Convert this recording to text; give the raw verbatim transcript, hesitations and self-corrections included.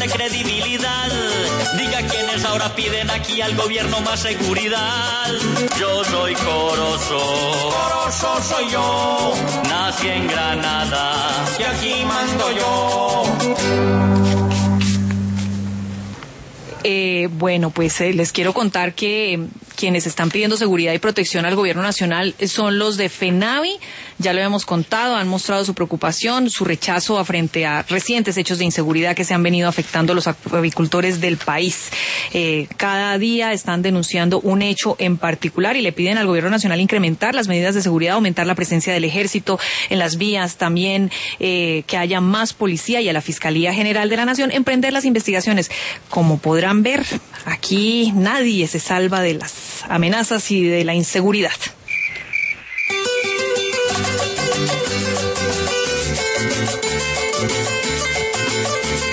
tiene credibilidad. Diga quiénes ahora piden aquí al gobierno más seguridad. Yo soy Corozo, Corozo soy yo. Nací en Granada y aquí mando yo. Eh, bueno, pues eh, les quiero contar que eh, quienes están pidiendo seguridad y protección al gobierno nacional son los de FENAVI. Ya lo hemos contado, han mostrado su preocupación, su rechazo a frente a recientes hechos de inseguridad que se han venido afectando a los avicultores del país. Eh, cada día están denunciando un hecho en particular y le piden al gobierno nacional incrementar las medidas de seguridad, aumentar la presencia del ejército en las vías, también eh, que haya más policía y a la Fiscalía General de la Nación emprender las investigaciones. Como podrán ver, aquí nadie se salva de las amenazas y de la inseguridad.